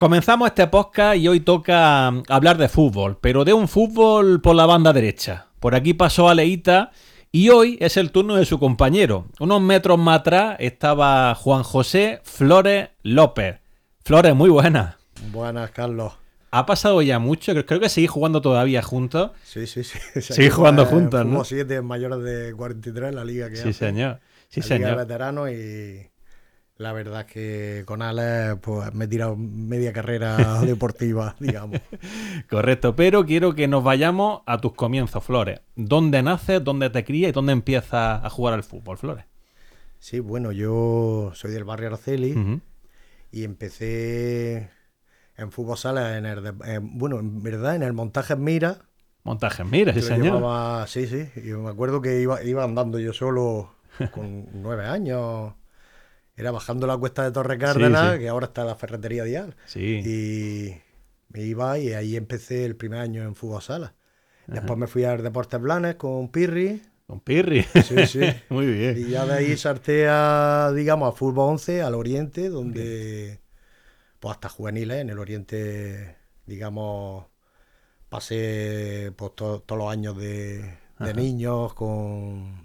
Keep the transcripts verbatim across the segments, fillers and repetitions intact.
Comenzamos este podcast y hoy toca hablar de fútbol, pero de un fútbol por la banda derecha. Por aquí pasó Aleita y hoy es el turno de su compañero. Unos metros más atrás estaba Juan José Flores López. Flores, muy buenas. Buenas, Carlos. Ha pasado ya mucho, creo que seguís jugando todavía juntos. Sí, sí, sí. Seguís jugando juntos, ¿no? Fútbol siete mayores de cuarenta y tres en la liga que Sí, hace, señor. Sí, la señor. liga de veteranos, y la verdad es que con Alex pues me he tirado media carrera deportiva, digamos. Correcto, pero quiero que nos vayamos a tus comienzos, Flores. ¿Dónde naces, dónde te crías y dónde empiezas a jugar al fútbol, Flores? Sí, bueno, yo soy del barrio Araceli Uh-huh. y empecé en fútbol sala, en el, de- en- bueno, en verdad en el montaje en Mira. Montajes, mira, sí, que lo señor. llevaba- sí, sí, y me acuerdo que iba, iba andando yo solo con nueve años. Era bajando la cuesta de Torre Cárdenas, sí. que ahora está la ferretería Dial. Sí. Y me iba y ahí empecé el primer año en fútbol sala. Después Ajá. me fui a Deportes Blanes con Pirri. Con Pirri. Sí, sí. Muy bien. Y ya de ahí salté a, digamos, a fútbol once, al Oriente, donde, pues hasta juveniles, en el Oriente, digamos, pasé pues, to- todos los años de, de Ajá. niños con,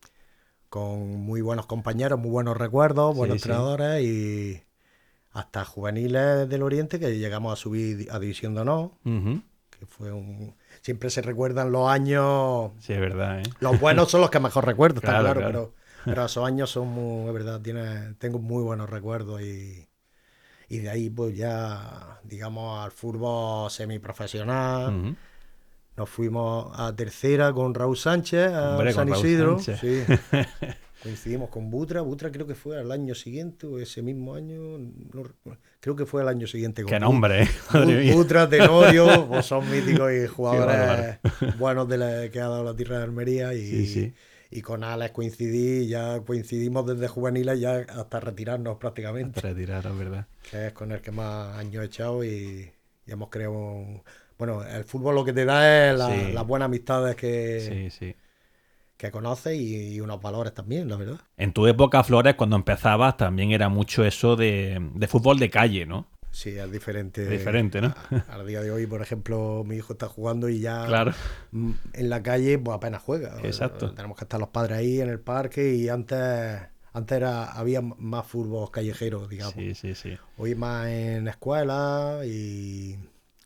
con muy buenos compañeros, muy buenos recuerdos, buenos Sí, sí. entrenadores, y hasta juveniles del Oriente, que llegamos a subir a División de Honor, Ujú. que fue un... Siempre se recuerdan los años... Sí, es verdad, ¿eh? Los buenos son los que mejor recuerdo, está Claro, claro, claro. pero, pero esos años son muy, es verdad, tiene, tengo muy buenos recuerdos, y, y de ahí pues ya, digamos, al fútbol semiprofesional. Ujú. Nos fuimos a tercera con Raúl Sánchez, a Hombre, San con Raúl Miguel, Sánchez. sí. Coincidimos con Butra, Butra creo que fue al año siguiente o ese mismo año, no recuerdo. Creo que fue el año siguiente con Qué Bu- nombre, ¿eh? Madre Bu- mía. Butra, Tenorio, pues son míticos y Qué jugadores buenos de la que ha dado la tierra de Almería, y, Sí, sí. y con Alex coincidí, ya coincidimos desde juveniles ya hasta retirarnos prácticamente, Te retiraron, ¿verdad? que es con el que más años he echado, y, y hemos creado un... Bueno, el fútbol lo que te da es la- Sí. las buenas amistades que, Sí, sí. que conoces, y, y unos valores también, la verdad. En tu época, Flores, cuando empezabas, también era mucho eso de, de fútbol de calle, ¿no? Sí, es diferente. Diferente, ¿no? A- Al día de hoy, por ejemplo, mi hijo está jugando y ya Claro. mm, en la calle pues apenas juega. Exacto. Eh, Tenemos que estar los padres ahí en el parque, y antes, antes era, había más fútbol callejero, digamos. Sí, sí, sí. Hoy más en escuelas, y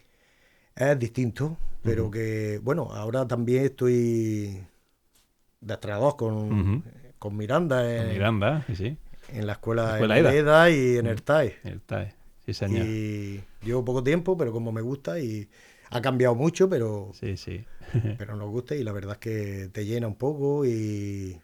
es distinto, pero Ujú. que, bueno, ahora también estoy de entrenador con, Ujú. con Miranda Con en, Miranda, sí, sí. en la escuela, Escuela en Eda. Eda y en el Ujú. T A E. El T A E. Sí, señor. Y llevo poco tiempo, pero como me gusta, y ha cambiado mucho, pero, Sí, sí. pero nos gusta, y la verdad es que te llena un poco, y,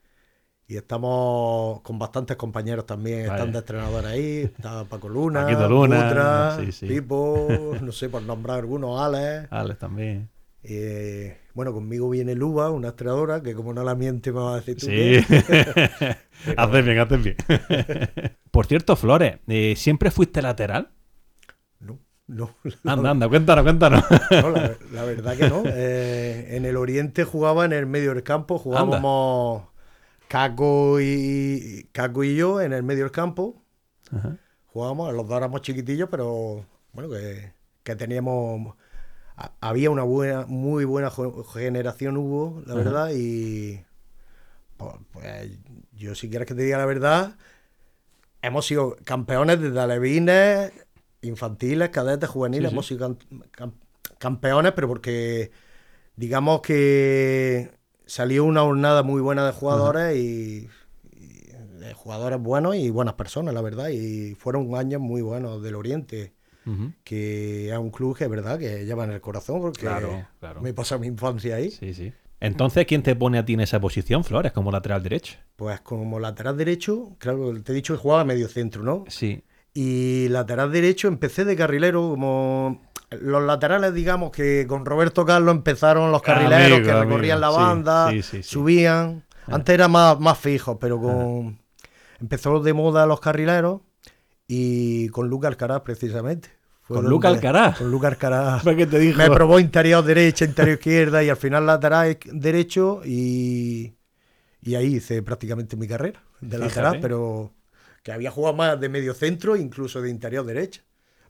y estamos con bastantes compañeros también, Vale. están de entrenadores ahí, está Paco Luna, Paquito Luna, Butra, sí, sí. Pipo, no sé, por nombrar algunos, Alex. Alex también. Eh, bueno, conmigo viene Luba, una entrenadora, que como no la miente me va a decir tú Sí. qué. Haces bien, haces bien. Por cierto, Flores, eh, ¿siempre fuiste lateral? No, no. Anda, anda, cuéntanos, cuéntanos. No, la, la verdad que no. Eh, en el Oriente jugaba en el medio del campo, jugábamos Caco y, Caco y yo en el medio del campo. Ajá. Jugábamos, los dos éramos chiquitillos, pero bueno, que, que teníamos... a- Había una buena, muy buena jo- generación, hubo, la Ajá. verdad, y pues, pues, yo, si quieres que te diga la verdad, hemos sido campeones desde alevines, infantiles, cadetes, juveniles, Sí, sí. hemos sido cam- cam- campeones, pero porque digamos que salió una jornada muy buena de jugadores, y, y de jugadores buenos y buenas personas, la verdad, y fueron años muy buenos del Oriente, Ujú. que es un club que es verdad que lleva en el corazón, porque Claro, claro. me pasó mi infancia ahí. Sí, sí. Entonces, ¿quién te pone a ti en esa posición, Flores, como lateral derecho? Pues como lateral derecho, claro, te he dicho que jugaba medio centro, ¿no? Sí. Y lateral derecho empecé de carrilero, como los laterales, digamos, que con Roberto Carlos empezaron los carrileros, Amigo, que recorrían amigo. la Sí, banda, sí, sí, sí. subían. Ah. Antes era más, más fijo, pero con empezó de moda los carrileros, y con Lucas Alcaraz precisamente. Fue ¿Con donde- Lucas Alcaraz? Con Lucas Alcaraz. ¿Para qué te dijo? Me probó interior derecha, interior izquierda, y al final lateral derecho, y, y ahí hice prácticamente mi carrera de Fíjate. lateral, pero que había jugado más de medio centro, incluso de interior derecha.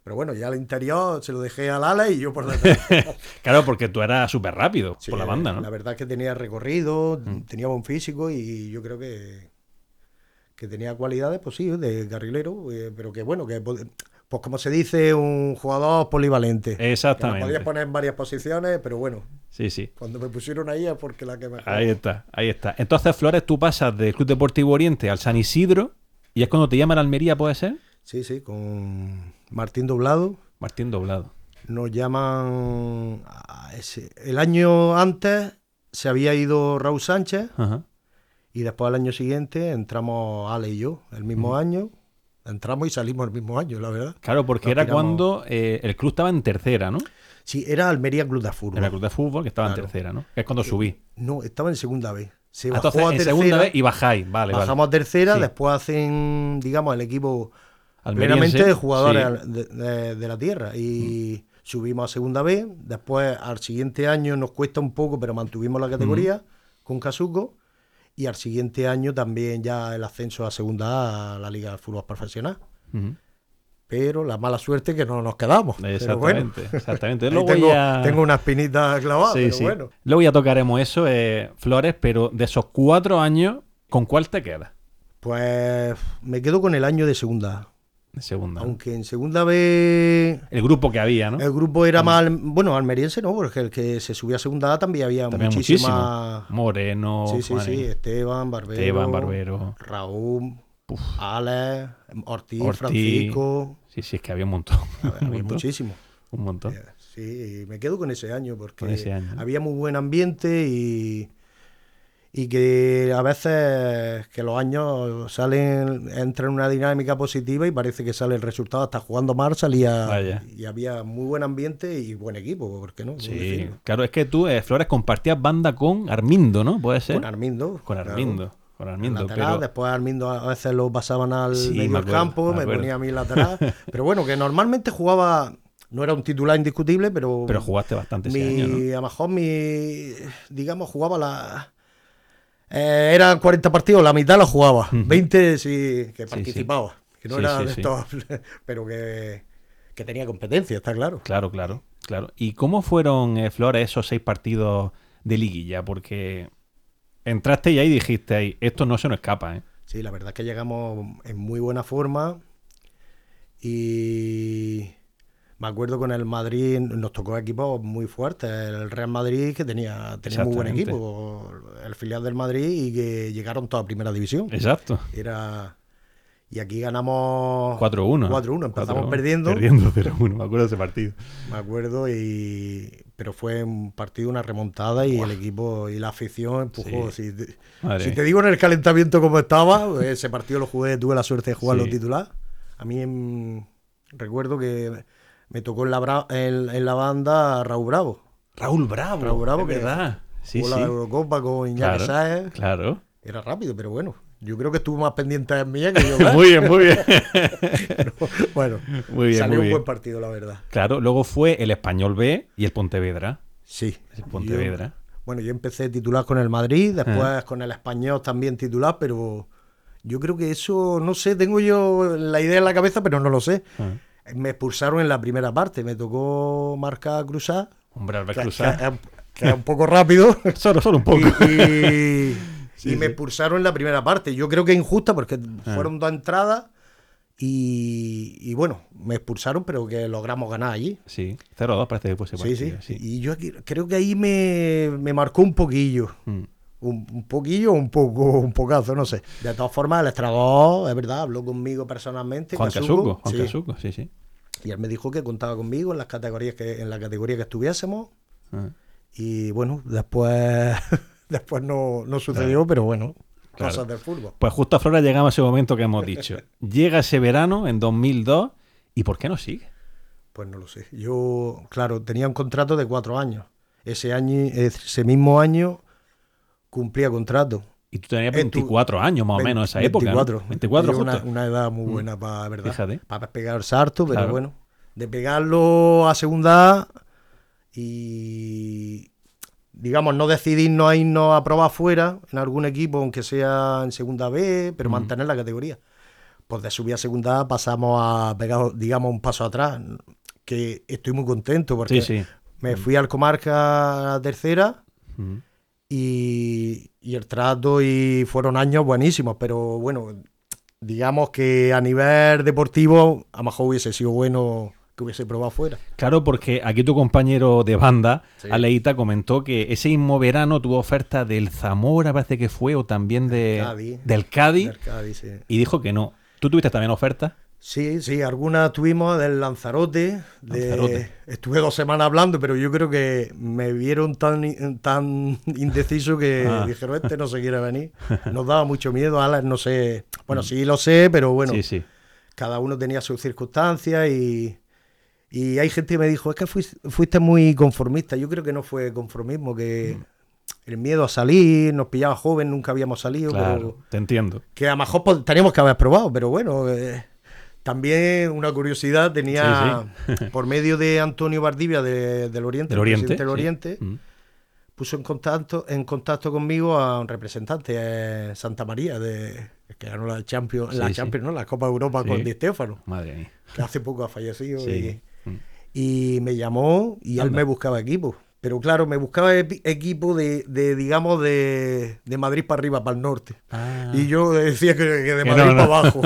Pero bueno, ya al interior se lo dejé al ala y yo por detrás. Claro, porque tú eras súper rápido Sí, por la banda, ¿no? La verdad es que tenía recorrido, Mm. tenía buen físico y yo creo que, que tenía cualidades, pues sí, de carrilero, eh, pero que bueno, que pues como se dice, un jugador polivalente. Que Exactamente. lo podías poner en varias posiciones, pero bueno, Sí, sí. cuando me pusieron ahí es porque la que mejor. Ahí está, ahí está. Entonces, Flores, tú pasas del Club Deportivo Oriente al San Isidro y es cuando te llaman a Almería, ¿puede ser? Sí, sí, con Martín Doblado. Martín Doblado. Nos llaman a ese. El año antes se había ido Raúl Sánchez Ajá. y después al año siguiente entramos Ale y yo, el mismo Ujú. año. Entramos y salimos el mismo año, la verdad. Claro, porque Nos era tiramos- cuando eh, el club estaba en tercera, ¿no? Sí, era Almería Club de Fútbol. Era el club de fútbol que estaba Claro. en tercera, ¿no? Que es cuando subí. No, estaba en segunda vez. Se Ah, bajó entonces, a en tercera, segunda vez y bajáis. Vale, bajamos vale. a tercera, Sí. después hacen, digamos, el equipo Almeriense, plenamente de jugadores sí. de, de- de la tierra. Y subimos a segunda vez. Después, al siguiente año nos cuesta un poco, pero mantuvimos la categoría con Casuco. Y al siguiente año también ya el ascenso a segunda A a la Liga de Fútbol Profesional. Ujú. Pero la mala suerte es que no nos quedamos. Pero bueno, Exactamente, exactamente. ahí Luego tengo, ya... tengo una espinita clavada, Sí, pero sí. bueno. Luego ya tocaremos eso, eh, Flores, pero de esos cuatro años, ¿con cuál te quedas? Pues me quedo con el año de segunda A. De segunda. ¿no? Aunque en segunda vez El grupo que había, ¿no? el grupo era más, al- bueno, almeriense no, porque el que se subía a segunda A también había También muchísima... muchísimo. Moreno, Sí, sí, Juan- sí, Esteban, Barbero, Esteban, Barbero. Raúl, Uf. Alex, Ortiz, Ortiz. Francisco, Sí, sí, es que había un montón. un había montón. muchísimo. Un montón. Sí, y me quedo con ese año porque Con ese año, ¿no? había muy buen ambiente y, y que a veces que los años salen, entran en una dinámica positiva y parece que sale el resultado. Hasta jugando mal salía Vaya. y había muy buen ambiente y buen equipo, ¿por qué no? Sí, ¿Dónde decirlo? claro, es que tú, eh, Flores, compartías banda con Armindo, ¿no? ¿Puede ser? Con Armindo. Con claro. Armindo. Con En Armindo, lateral, pero... después Armindo a veces lo pasaban al Sí, medio me del acuerdo, campo, me me, acuerdo. ponía a mí lateral. Pero bueno, que normalmente jugaba, no era un titular indiscutible, pero, Pero jugaste bastante ese mi, año, ¿no? a lo mejor mi, digamos, jugaba la... eh, eran cuarenta partidos, la mitad la jugaba, Ujú. veinte sí que Sí, participaba, que no Sí, era sí, de sí. estos, pero que, que tenía competencia, está claro. Claro, claro, claro. ¿Y cómo fueron, eh, Flores, esos seis partidos de liguilla? Porque entraste y ahí dijiste, ahí, esto no se nos escapa, ¿eh? Sí, la verdad es que llegamos en muy buena forma y me acuerdo con el Madrid, nos tocó equipos muy fuertes, el Real Madrid que tenía, tenía muy buen Exactamente. equipo, el filial del Madrid y que llegaron toda primera división. Exacto. Era y aquí ganamos cuatro uno. cuatro uno, empezamos cuatro uno. perdiendo, Perdiendo cero uno, me acuerdo de ese partido. me acuerdo, y pero fue un partido, una remontada y el equipo y la afición empujó. Sí. Si, te, Madre si mía. te digo en el calentamiento cómo estaba, ese partido lo jugué, tuve la suerte de jugarlo Sí. titular. A mí en- recuerdo que me tocó en la, bra- en, en la banda Raúl Bravo. Raúl Bravo. Raúl Bravo, es que verdad. Sí, jugó sí. la Eurocopa con Iñaki Claro, Sáez. claro. Era rápido, pero bueno, yo creo que estuvo más pendiente de mí que yo. ¿verdad? Muy bien, muy bien. Pero, bueno, Muy bien, salió muy un bien. buen partido, la verdad. Claro, luego fue el Español B y el Pontevedra. Sí. El Pontevedra. Yo- bueno, yo empecé titular con el Madrid, después Ajá. con el Español también titular, pero yo creo que eso, no sé, tengo yo la idea en la cabeza, pero no lo sé. Ah. Me expulsaron en la primera parte, me tocó marcar cruzar, Hombre, Albert que, Cruzar. que- que era un poco rápido, Solo, solo un poco. y, y- Sí, y me sí. expulsaron en la primera parte. Yo creo que injusta porque Ah. fueron dos entradas y, y bueno, me expulsaron, pero que logramos ganar allí. Sí, cero dos parece que fue ese Sí, sí, partido. Sí, Y yo aquí- creo que ahí me, me marcó un poquillo. Mm. Un, un poquillo o un poco, un pocazo, no sé. De todas formas, el estrador, es verdad, habló conmigo personalmente. Juan Casuco, Casuco, Juan sí. Casuco, sí, sí. Y él me dijo que contaba conmigo en las categorías que, en la categoría que estuviésemos. Ah. Y bueno, después, después no, no sucedió, pero bueno, Claro. cosas del fútbol. Pues justo a Flora llegamos a ese momento que hemos dicho. Llega ese verano, en dos mil dos, ¿y por qué no sigue? Pues no lo sé. Yo, claro, tenía un contrato de cuatro años. Ese año, ese mismo año, cumplía contrato. Y tú tenías Eh, tú- veinticuatro años más o menos en esa época. ¿no? veinticuatro. veinticuatro Tenía justo. una, una edad muy buena para, ¿verdad? Fíjate. Para pegar el salto, pero Claro. bueno. De pegarlo a segunda A y, digamos, no decidirnos a irnos a probar fuera en algún equipo, aunque sea en segunda B, pero Mm. mantener la categoría. pues de subir a segunda pasamos a pegar, digamos, un paso atrás, que estoy muy contento porque Sí, sí. me fui al Comarca a tercera Mm. y, y el trato y fueron años buenísimos, pero bueno, digamos que a nivel deportivo a lo mejor hubiese sido bueno que hubiese probado fuera. Claro, porque aquí tu compañero de banda, Sí. Aleita, comentó que ese mismo verano tuvo oferta del Zamora, parece que fue, o también de, Cádiz. del Cádiz, Del Cádiz, sí. y dijo que no. ¿Tú tuviste también oferta? Sí, sí, algunas tuvimos del Lanzarote, de- Lanzarote. estuve dos semanas hablando, pero yo creo que me vieron tan, tan indeciso que Ah. dijeron, este no se quiere venir. Nos daba mucho miedo, Alex, no sé, bueno, sí lo sé, pero bueno, Sí, sí. cada uno tenía sus circunstancias y, y hay gente que me dijo, es que fuiste, fuiste muy conformista. Yo creo que no fue conformismo, que el miedo a salir, nos pillaba joven, nunca habíamos salido, Claro, pero te entiendo. que a lo mejor pod- teníamos que haber probado, pero bueno, eh, también una curiosidad tenía, Sí, por medio de Antonio Valdivia de- del Oriente, Del el Oriente. presidente del sí. Oriente, Mm. puso en contacto, en contacto conmigo a un representante, eh, Santa María, de, que ganó la Champions, Sí, la sí. Champions, ¿no? La Copa de Europa Sí. con Di Stéfano, Madre mía. que hace poco ha fallecido. Sí. Mm. Y, y me llamó y él Anda. me buscaba equipo. Pero claro, me buscaba epi- equipo de, de, digamos, de, de Madrid para arriba, para el norte. Ah. Y yo decía que, que de Que Madrid no, no. para abajo.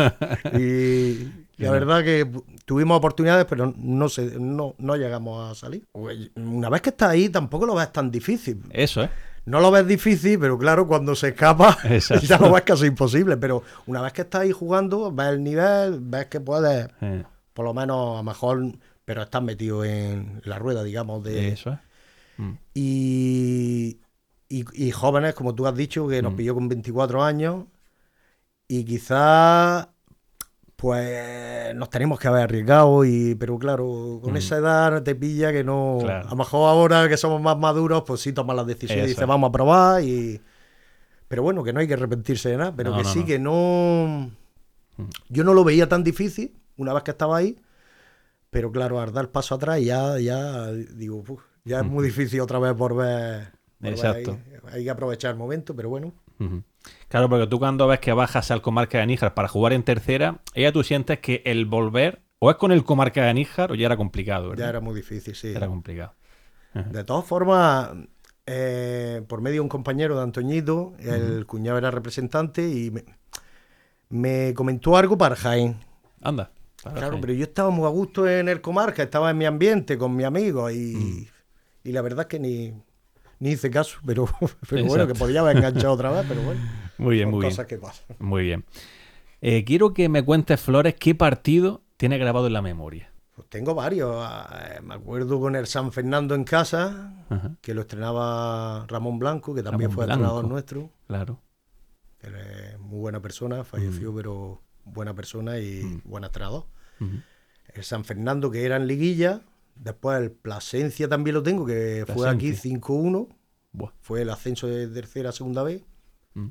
Y Que la no. verdad que tuvimos oportunidades, pero no, sé, no, no llegamos a salir. Pues, una vez que estás ahí, tampoco lo ves tan difícil. Eso, ¿eh? No lo ves difícil, pero claro, cuando se escapa, Exacto. ya lo ves casi imposible. Pero una vez que estás ahí jugando, ves el nivel, ves que puedes, Eh, por lo menos, a lo mejor, pero estás metido en la rueda, digamos, de... Eso, ¿eh? Mm. Y, y, y jóvenes, como tú has dicho, que nos Mm. pilló con veinticuatro años y quizás pues nos tenemos que haber arriesgado, y, pero claro, con Mm. esa edad te pilla que no... Claro. A lo mejor ahora que somos más maduros, pues sí tomas las decisiones y Eso dices, es. vamos a probar, y... Pero bueno, que no hay que arrepentirse de nada, pero No, que no, sí, no. que no... Mm. Yo no lo veía tan difícil una vez que estaba ahí, pero claro, al dar el paso atrás ya, ya digo, "Uf, ya es muy difícil otra vez volver, volver Exacto. ahí. Hay que aprovechar el momento, pero bueno. Ujú. Claro, porque tú cuando ves que bajas al Comarca de Níjar para jugar en tercera, ella tú sientes que el volver o es con el Comarca de Níjar o ya era complicado, ¿verdad? Ya era muy difícil, sí. Era complicado. De todas formas, eh, por medio de un compañero de Antoñito, el cuñado era representante y me, me comentó algo para Jaén. Anda. Claro, pero yo estaba muy a gusto en el Comarca, estaba en mi ambiente con mi amigo y, y la verdad es que ni, ni hice caso, pero, pero bueno, Exacto. que podía haber enganchado otra vez, pero bueno, Muy bien, son muy bien. cosas que pasan. Muy bien. Eh, quiero que me cuentes, Flores, qué partido tiene grabado en la memoria. Pues tengo varios. eh, Me acuerdo con el San Fernando en casa, Ajá, que lo estrenaba Ramón Blanco, que también Ramón fue Blanco. entrenador nuestro. claro. Él es muy buena persona, falleció, pero buena persona y Mm. buen entrenador. Ujú. El San Fernando, que era en liguilla. Después el Plasencia también lo tengo, que fue aquí Plasencia. cinco uno. Buah. Fue el ascenso de tercera a segunda vez. Mm.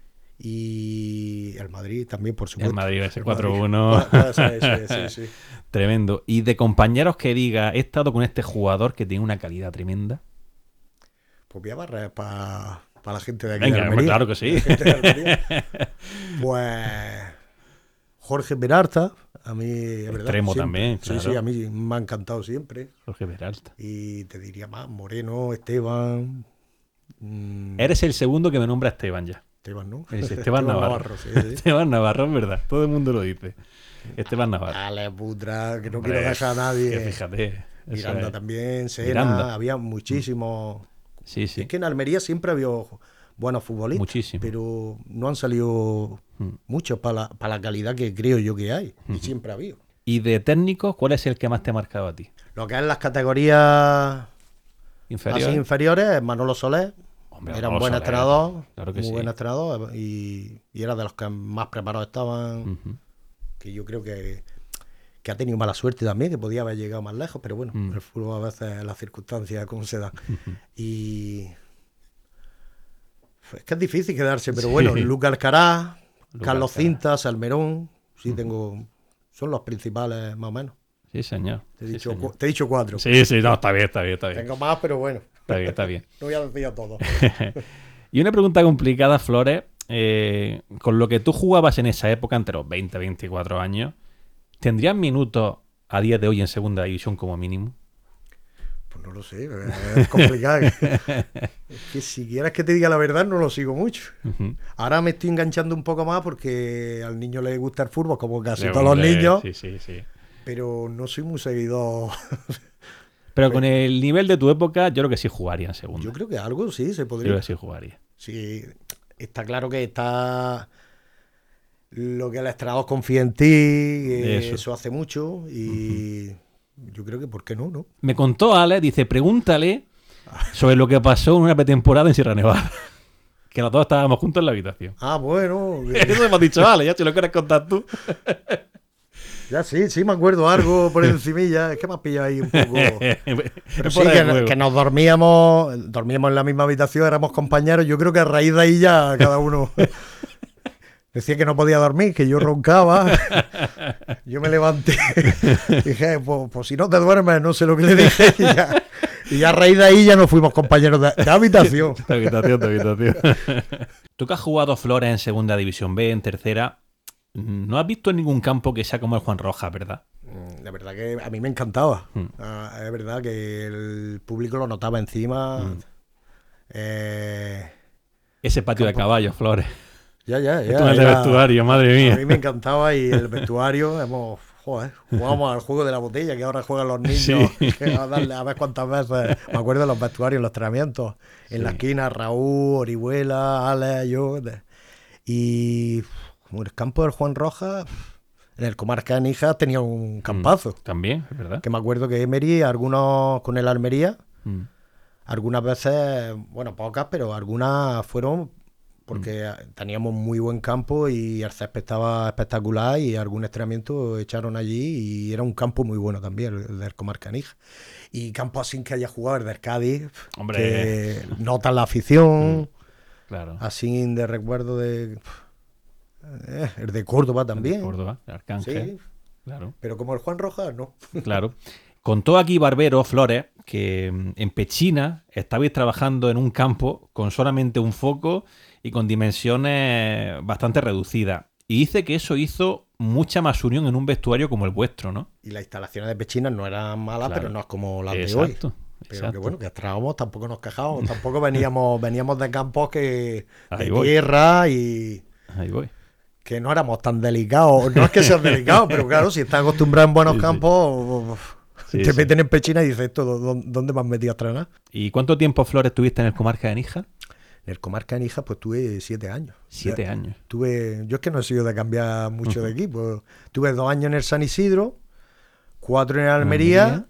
Y el Madrid también, por supuesto. El Madrid, ese El cuatro Madrid. uno. Puede ser ese, sí, sí. Tremendo. Y de compañeros que diga, he estado con este jugador que tiene una calidad tremenda. Pues voy a barrer para la gente de aquí. Venga, de hombre, Almería. claro que sí. La gente de Almería. Pues Jorge Peralta, a mí, es verdad. Extremo siempre. también, Sí, claro. sí, a mí me ha encantado siempre. Jorge Peralta. Y te diría más, Moreno, Esteban. mm, Eres el segundo que me nombra Esteban ya. Esteban, ¿no? Es Esteban Navarro. sí, sí. Esteban Navarro, es verdad. Todo el mundo lo dice. Esteban Navarro. Ale Putra, que no Hombre, quiero dejar a nadie. que fíjate. eso Miranda es. también, Sena, Miranda. había muchísimos. Sí, sí. Es que en Almería siempre había buenos futbolistas, Muchísimo. pero no han salido Mm. muchos para la, para la calidad que creo yo que hay, y siempre ha habido. Y de técnicos, ¿cuál es el que más te ha marcado a ti? Lo que es las categorías ¿Inferior? así inferiores, Manolo Soler, Hombre, era un Manolo buen Soler, entrenador, claro que muy sí. buen entrenador, y, y era de los que más preparados estaban, Ujú. que yo creo que, que ha tenido mala suerte también, que podía haber llegado más lejos, pero bueno, Mm. el fútbol a veces las circunstancias como se dan. Y es que es difícil quedarse, pero Sí. bueno, Luca Alcaraz, Luca Carlos Alcaraz. Cinta, Salmerón, sí tengo, son los principales más o menos. Sí, señor. Te he, Sí, dicho, señor. cu- te he dicho cuatro. Sí, sí, no, está bien, está bien, está bien. Tengo más, pero bueno, Está bien, está bien. no voy a decir a todos. Y una pregunta complicada, Flores. eh, con lo que tú jugabas en esa época, entre los veinte, veinticuatro años, ¿tendrías minutos a día de hoy en segunda división como mínimo? Pues no lo sé, es complicado. Es que si quieres que te diga la verdad, no lo sigo mucho. Uh-huh. Ahora me estoy enganchando un poco más porque al niño le gusta el fútbol, como casi De todos los hombre, niños. Sí, sí, sí. Pero no soy muy seguidor. Pero con el nivel de tu época, yo creo que sí jugaría en segunda. Yo creo que algo sí se Yo podría. creo que sí jugaría. Sí, está claro que está lo que el entrenador confía en ti, que Eso. eso. hace mucho y uh-huh. yo creo que ¿por qué no, no? Me contó Ale, dice, pregúntale sobre lo que pasó en una pretemporada en Sierra Nevada. Que los dos estábamos juntos en la habitación. Ah, bueno. Que... Eso me hemos dicho, Ale, ya si lo quieres contar tú. Ya sí, sí me acuerdo algo por encimilla, es que me has pillado ahí un poco. Pero sí, que, que nos dormíamos, dormíamos en la misma habitación, éramos compañeros, yo creo que a raíz de ahí ya cada uno decía que no podía dormir, que yo roncaba, yo me levanté, dije, pues, pues si no te duermes, no sé lo que le dije, y ya, y ya a raíz de ahí ya nos fuimos compañeros de, de habitación. De habitación, de habitación. Tú que has jugado Flores en Segunda División B, en Tercera, no has visto en ningún campo que sea como el Juan Rojas, ¿verdad? La verdad que a mí me encantaba. Mm. Ah, es verdad que el público lo notaba encima. Mm. Eh, Ese patio campo. de caballos, Flores. Ya, ya, ya. Esto es el era... vestuario, madre mía. A mí me encantaba y el vestuario, hemos, joder, jugábamos al juego de la botella que ahora juegan los niños. Sí. Que a, darle, a ver cuántas veces. Me acuerdo de los vestuarios, los entrenamientos. En sí. la esquina, Raúl, Orihuela, Ale, yo. Y... Como el campo del Juan Rojas, en el Comarca de Níjar tenía un campazo. Mm, también, es verdad. Que me acuerdo que Emery, algunos con el Almería, mm. algunas veces, bueno, pocas, pero algunas fueron porque mm. teníamos muy buen campo y el césped estaba espectacular y algún entrenamiento echaron allí y era un campo muy bueno también, el del Comarca de Níjar. Y campo así que haya jugado el del Cádiz, hombre, que nota la afición, mm. claro. Así de recuerdo de... Eh, el de Córdoba también. El de Córdoba, el Arcángel. Sí, claro. Pero como el Juan Rojas, no. Claro. Contó aquí Barbero Flores que en Pechina estabais trabajando en un campo con solamente un foco y con dimensiones bastante reducidas. Y dice que eso hizo mucha más unión en un vestuario como el vuestro, ¿no? Y las instalaciones de Pechina no eran malas, claro. pero no es como las exacto, de hoy. Pero exacto. que bueno, que estábamos, tampoco nos quejábamos, tampoco veníamos, veníamos de campos que Ahí de voy. tierra y... Ahí voy. Que no éramos tan delicados, no es que sean delicados, pero claro, si estás acostumbrado en buenos sí, campos, sí. te sí, meten sí. en Pechina y dices, ¿esto dónde me has metido a entrenar? ¿Y cuánto tiempo, Flores, tuviste en el Comarca de Níjar? En el Comarca de Níjar, pues tuve siete años. Siete o sea, años. Tuve, yo es que no he sido de cambiar mucho uh-huh. de equipo. Tuve dos años en el San Isidro, cuatro en el Almería, Almería.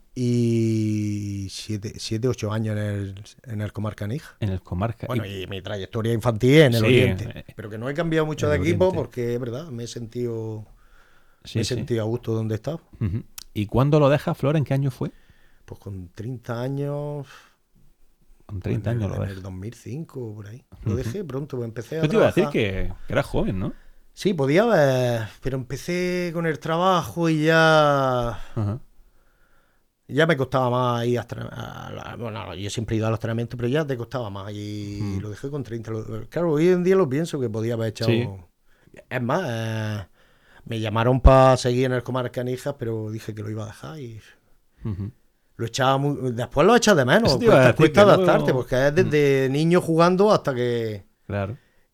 y siete, siete, ocho años en el, en el Comarca de Níjar. En el Comarca. Bueno, y, y mi trayectoria infantil en el sí, Oriente. Eh, pero que no he cambiado mucho de equipo Oriente. Porque es verdad, me he sentido, sí, me he sí. sentido a gusto donde he estado. Uh-huh. ¿Y cuándo lo dejas, Flor? ¿En qué año fue? Pues con treinta años... Con treinta en años el, lo dejé. En el dos mil cinco, por ahí. Lo uh-huh. dejé pronto, empecé a Yo te iba a decir que, que eras joven, ¿no? Sí, podía ver, pero empecé con el trabajo y ya... Uh-huh. Ya me costaba más ir a, a, a... Bueno, yo siempre he ido a los entrenamientos, pero ya te costaba más y mm. lo dejé con treinta. Claro, hoy en día lo pienso que podía haber echado... Sí. Es más, eh, me llamaron para seguir en el Comarca de Níjar, pero dije que lo iba a dejar y... Uh-huh. Lo echaba muy... Después lo echas de menos, cuesta, cuesta adaptarte, luego... porque es desde uh-huh. niño jugando hasta que... Claro.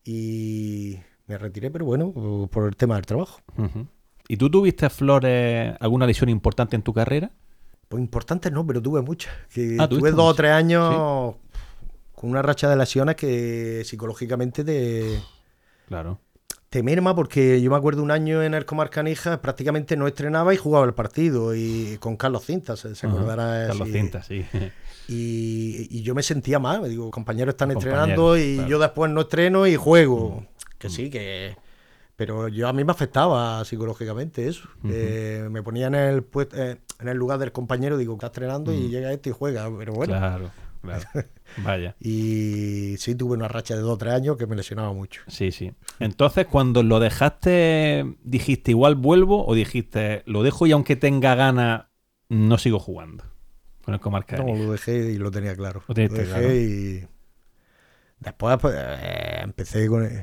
Y me retiré, pero bueno, por el tema del trabajo. Uh-huh. ¿Y tú tuviste, Flores, alguna lesión importante en tu carrera? Pues importantes no, pero tuve muchas. Que ah, tuve dos mucho? o tres años ¿sí? con una racha de lesiones que psicológicamente te... Claro. Te merma porque yo me acuerdo un año en el Comarca de Níjar prácticamente no estrenaba y jugaba el partido y con Carlos Cintas, se, se uh-huh. acordará. Carlos Cintas, sí. Y, y yo me sentía mal, me digo, compañeros están Los entrenando y claro. yo después no estreno y juego. Uh-huh. Que uh-huh. sí, que... Pero yo a mí me afectaba psicológicamente eso. Uh-huh. Eh, me ponía en el, pues, eh, en el lugar del compañero, digo, está estrenando uh-huh. y llega este y juega. Pero bueno. Claro, claro. Vaya. Y sí, tuve una racha de dos o tres años que me lesionaba mucho. Sí, sí. Entonces, cuando lo dejaste, ¿dijiste igual vuelvo o dijiste lo dejo y aunque tenga ganas no sigo jugando con el Comarca de Níjar? No, lo dejé y lo tenía claro. Lo, lo dejé claro. Y después pues, eh, empecé con...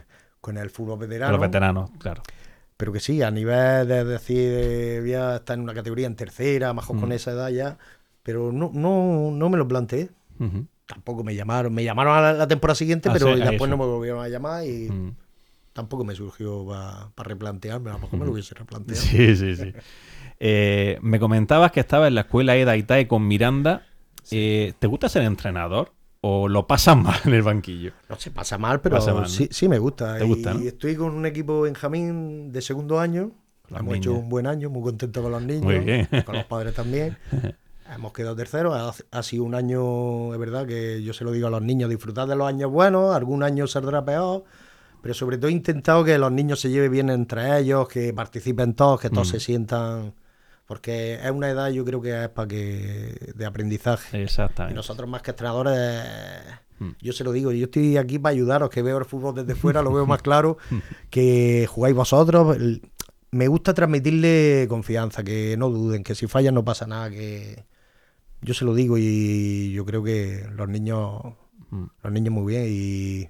con el fútbol veterano. Con los veteranos, claro. Pero que sí, a nivel de decir, eh, voy a estar en una categoría en tercera, a lo mejor mm. con esa edad ya, pero no, no, no me lo planteé. Uh-huh. Tampoco me llamaron, me llamaron a la, la temporada siguiente, ah, pero sí, después no me volvieron a llamar y uh-huh. tampoco me surgió para pa replantearme, a lo mejor uh-huh. me lo hubiese replanteado. Sí, sí, sí. eh, me comentabas que estabas en la escuela Eda Itae con Miranda. Sí. Eh, ¿Te gusta ser entrenador? ¿O lo pasas mal en el banquillo? No se pasa mal, pero pasa mal, ¿no? sí, sí me gusta. ¿Te gusta, y, ¿no? y estoy con un equipo Benjamín de segundo año. Los Hemos niños. hecho un buen año, muy contento con los niños. Muy bien. Con los padres también. Hemos quedado terceros. Ha, ha sido un año, es verdad, que yo se lo digo a los niños, disfrutad de los años buenos. Algún año saldrá peor. Pero sobre todo he intentado que los niños se lleven bien entre ellos, que participen todos, que todos mm. se sientan... Porque es una edad, yo creo que es para que de aprendizaje. Exactamente. Y nosotros más que entrenadores, hmm. yo se lo digo, yo estoy aquí para ayudaros, que veo el fútbol desde fuera, lo veo más claro, que jugáis vosotros. Me gusta transmitirle confianza, que no duden, que si fallan no pasa nada, que yo se lo digo y yo creo que los niños, hmm. los niños muy bien y...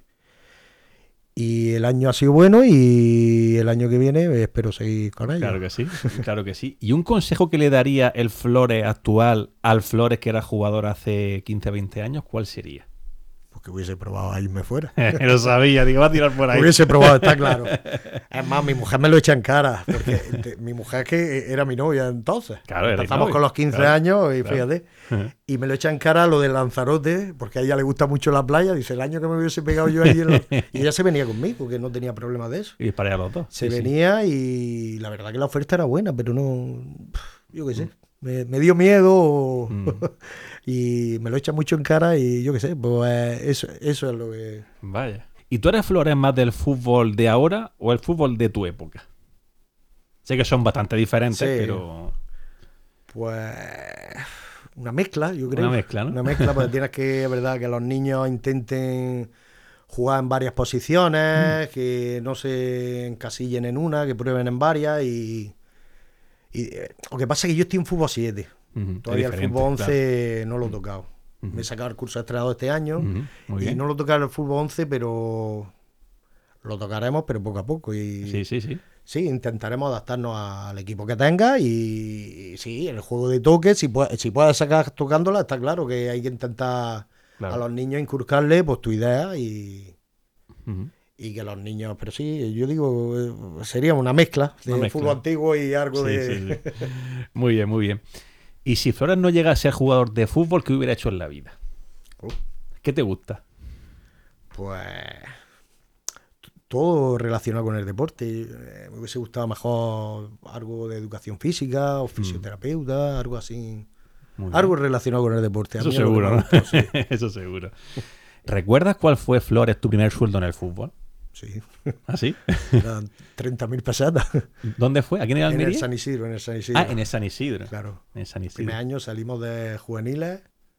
Y el año ha sido bueno y el año que viene espero seguir con ellos. Claro que sí, claro que sí. ¿Y un consejo que le daría el Flores actual al Flores que era jugador hace quince, veinte años, cuál sería? Pues que hubiese probado a irme fuera. Lo sabía, digo, va a tirar por ahí. Hubiese probado, está claro. Es más, mi mujer me lo echa en cara, porque te, mi mujer que era mi novia entonces. Claro, empezamos con los quince claro, años y claro. fíjate. Uh-huh. Y me lo echa en cara lo del Lanzarote, porque a ella le gusta mucho la playa. Dice, el año que me hubiese pegado yo ahí en la... Y ella se venía conmigo, porque no tenía problema de eso. Y para allá los dos. Se sí, venía sí. y la verdad que la oferta era buena, pero no... Yo qué sé. Mm. Me, me dio miedo mm. y me lo echa mucho en cara y yo qué sé, pues eso, eso es lo que... Vaya. ¿Y tú eres, Flores, más del fútbol de ahora o el fútbol de tu época? Sé que son bastante diferentes, sí. pero... Pues... Una mezcla, yo creo. Una mezcla, ¿no? Una mezcla, porque tienes que, es verdad, que los niños intenten jugar en varias posiciones, mm. que no se encasillen en una, que prueben en varias y... Y, eh, lo que pasa es que yo estoy en fútbol siete. Uh-huh. Todavía el fútbol once claro. no lo he tocado. Uh-huh. Me he sacado el curso de entrenador este año uh-huh. y no lo he tocado el fútbol once, pero lo tocaremos, pero poco a poco. Y sí, sí, sí. Sí, intentaremos adaptarnos al equipo que tenga y, y sí, el juego de toque, si puedes si puedes sacar tocándola, está claro que hay que intentar claro. a los niños inculcarle pues tu idea y... Uh-huh. Y que los niños, pero sí, yo digo, sería una mezcla de una mezcla. Fútbol antiguo y algo sí, de... Sí, sí. Muy bien, muy bien. Y si Flores no llega a ser jugador de fútbol, ¿qué hubiera hecho en la vida? Uh. ¿Qué te gusta? Pues... todo relacionado con el deporte. Me hubiese gustado mejor algo de educación física o fisioterapeuta, mm. algo así. Algo relacionado con el deporte. Eso seguro, ¿no? Gustó, sí. Eso seguro. ¿Recuerdas cuál fue, Flores, tu primer sueldo en el fútbol? Sí. ¿Ah, sí? Eran treinta mil pesetas. ¿Dónde fue? ¿Aquí en el Almería? En el San Isidro, en el San Isidro. Ah, en el San Isidro. Claro. En el San Isidro. El primer año salimos de juveniles.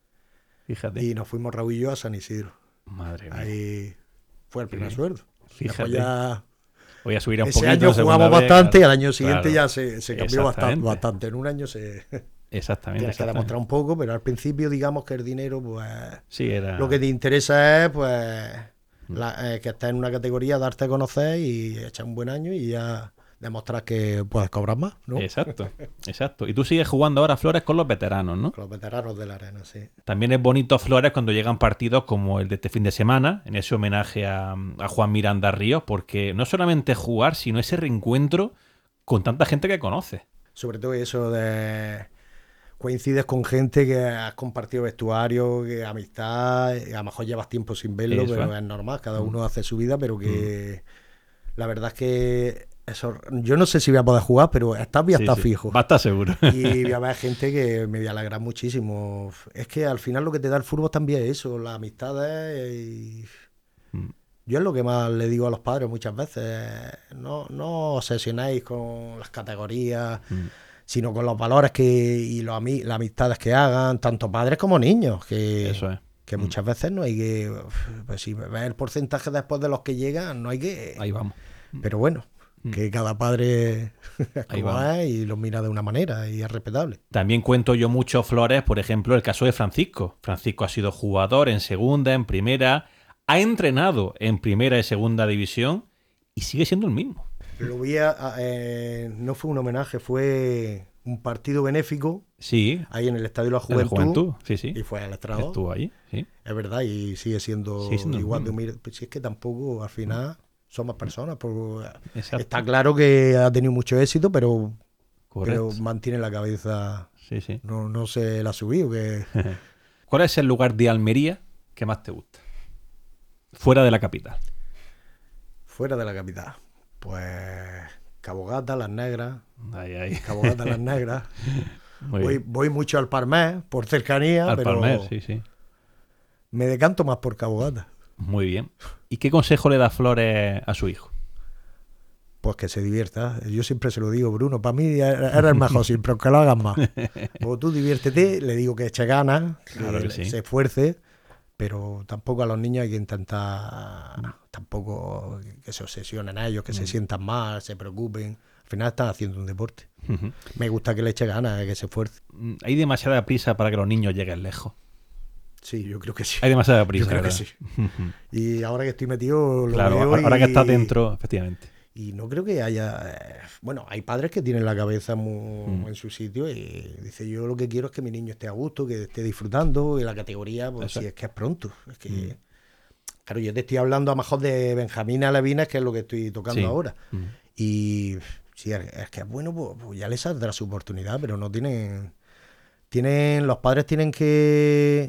Fíjate. Y nos fuimos Raúl y yo a San Isidro. Madre mía. Ahí fue el primer sueldo. Fíjate. Ya... Voy a subir un Ese poquito. Ese año jugamos vez, bastante claro. y al año siguiente claro. ya se, se cambió bastante, bastante. En un año se... Exactamente. Tienes que demostrar un poco, pero al principio digamos que el dinero, pues... Sí, era... Lo que te interesa es, pues... La, eh, que estés en una categoría, darte a conocer y echar un buen año y ya demostrar que puedes cobrar más, ¿no? Exacto, exacto. Y tú sigues jugando ahora, Flores, con los veteranos, ¿no? Con los veteranos de la arena, sí. También es bonito, Flores, cuando llegan partidos como el de este fin de semana, en ese homenaje a, a Juan Miranda Ríos, porque no solamente jugar, sino ese reencuentro con tanta gente que conoces. Sobre todo eso de... coincides con gente que has compartido vestuario, que amistad, a lo mejor llevas tiempo sin verlo, eso, pero ¿eh? Es normal, cada uno mm. hace su vida, pero que mm. la verdad es que eso, yo no sé si voy a poder jugar, pero esta voy a estar sí, sí. fijo. Va a estar seguro. Y voy a ver gente que me voy a alegrar muchísimo. Es que al final lo que te da el fútbol también es eso, las amistades y... Mm. Yo es lo que más le digo a los padres muchas veces, no, no os obsesionéis con las categorías, mm. sino con los valores que y los ami- las amistades que hagan, tanto padres como niños, que, Eso es. que mm. muchas veces no hay que... Pues si ves el porcentaje después de los que llegan, no hay que... Ahí vamos. Pero bueno, mm. que cada padre Ahí como es y los mira de una manera y es respetable. También cuento yo mucho, Flores, por ejemplo, el caso de Francisco. Francisco ha sido jugador en segunda, en primera, ha entrenado en primera y segunda división y sigue siendo el mismo. Lo vi, a, a, eh, no fue un homenaje, fue un partido benéfico. Sí. Ahí en el Estadio de la Juventud. En la Juventud, sí, sí. Y fue al estrado. Estuvo ahí, sí. Es verdad, y sigue siendo, sigue siendo igual de humilde. Pues si es que tampoco, al final, somos personas. Pues, está claro que ha tenido mucho éxito, pero, pero mantiene la cabeza. Sí, sí. No, no se la ha subido. Que... ¿Cuál es el lugar de Almería que más te gusta? Fuera de la capital. Fuera de la capital. Pues Cabo Gata, Las Negras. Ay, ay. Cabo Gata, Las Negras. voy, voy mucho al Parmés, por cercanía, al pero Parmés, sí, sí. Me decanto más por Cabo Gata. Muy bien. ¿Y qué consejo le da Flores a su hijo? Pues que se divierta. Yo siempre se lo digo, Bruno, para mí eres el mejor siempre, aunque lo hagas más. O tú diviértete, le digo que eche ganas, claro que, que sí. se esfuerce, pero tampoco a los niños hay que intentar, no, tampoco que se obsesionen a ellos, que mm. se sientan mal, se preocupen. Al final están haciendo un deporte. Uh-huh. Me gusta que le eche ganas, que se esfuerce. Hay demasiada prisa para que los niños lleguen lejos. Sí, yo creo que sí. Hay demasiada prisa, yo creo ¿verdad? que sí. Uh-huh. Y ahora que estoy metido, lo claro, veo ahora y... que estás dentro, efectivamente. Y no creo que haya... Eh, bueno, hay padres que tienen la cabeza muy mm. en su sitio y dice, yo lo que quiero es que mi niño esté a gusto, que esté disfrutando, y la categoría, pues si es que es pronto. Es que, mm. Claro, yo te estoy hablando a lo mejor de Benjamín Alevinas, que es lo que estoy tocando sí. ahora. Mm. Y si es, es que es bueno, pues, pues ya les saldrá su oportunidad, pero no tienen... tienen los padres tienen que...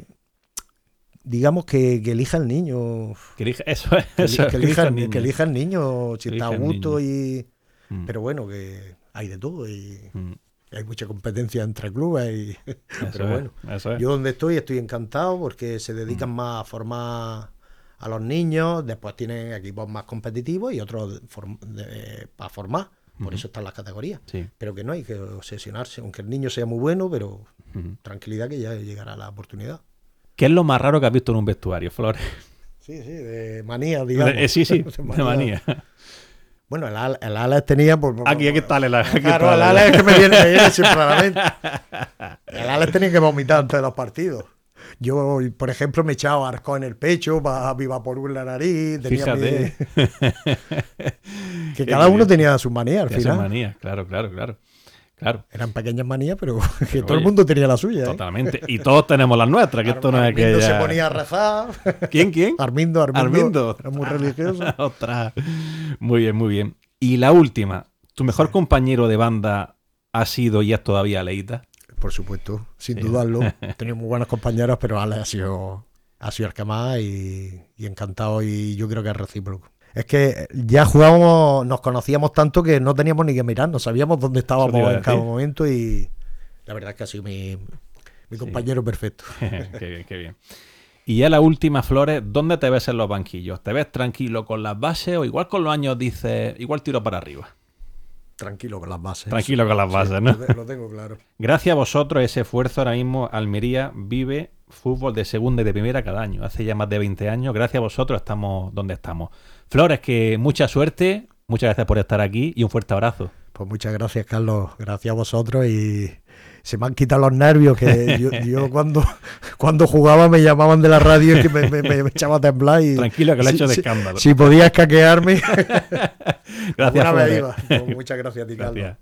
digamos que, que elija el niño. Que elija, eso es. Que, eso, que, elija, que, elija que elija el niño, si que está a gusto y... Mm. Pero bueno, que hay de todo y mm. hay mucha competencia entre clubes. Y... Pero es, bueno, eso es. Yo donde estoy estoy encantado porque se dedican mm. más a formar a los niños, después tienen equipos más competitivos y otros para formar. Por mm. eso están las categorías. Sí. Pero que no hay que obsesionarse, aunque el niño sea muy bueno, pero mm. tranquilidad que ya llegará la oportunidad. ¿Qué es lo más raro que has visto en un vestuario, Flores? Sí, sí, de manía, digamos. De, sí, sí, de manía. De manía. Bueno, el, Al, el Alex tenía... Por, por, aquí, aquí está el Alex. Claro, el Alex es que me viene, me viene siempre a la mente. El Alex tenía que vomitar antes de los partidos. Yo, por ejemplo, me echaba arco en el pecho, para viva por un la nariz. Tenía Fíjate. Mi... que cada uno tenía sus manías al final. Sus manías, claro, claro, claro. Claro. Eran pequeñas manías, pero que pero todo oye, el mundo tenía la suya. Totalmente. ¿Eh? Y todos tenemos las nuestras, que Ar esto no es que Armindo ya... se ponía a rezar. ¿Quién, quién? Armindo, Armindo. Armindo. Era muy religioso. Ostras. Muy bien, muy bien. Y la última. ¿Tu mejor sí. compañero de banda ha sido y es todavía Aleita? Por supuesto, sin sí. dudarlo. He tenido muy buenos compañeros, pero Ale ha sido, ha sido el que más y, y encantado, y yo creo que es recíproco. Es que ya jugábamos, nos conocíamos tanto que no teníamos ni que mirarnos, sabíamos dónde estábamos en cada momento y la verdad es que ha sido mi, mi compañero sí. perfecto. Qué bien, qué bien. Y ya la última, Flores, ¿dónde te ves en los banquillos? ¿Te ves tranquilo con las bases o igual con los años dices, igual tiro para arriba? Tranquilo con las bases. Tranquilo con las bases, sí, ¿no? Lo tengo claro. Gracias a vosotros, ese esfuerzo, ahora mismo Almería vive fútbol de segunda y de primera cada año. Hace ya más de veinte años. Gracias a vosotros estamos donde estamos. Flores, que mucha suerte, muchas gracias por estar aquí y un fuerte abrazo. Pues muchas gracias, Carlos. Gracias a vosotros y se me han quitado los nervios que yo, yo cuando, cuando jugaba me llamaban de la radio y que me, me, me echaba a temblar. Y tranquilo, que lo he hecho de si, escándalo. Si podías caquearme. Gracias, Flores. Pues muchas gracias a ti, gracias. Carlos.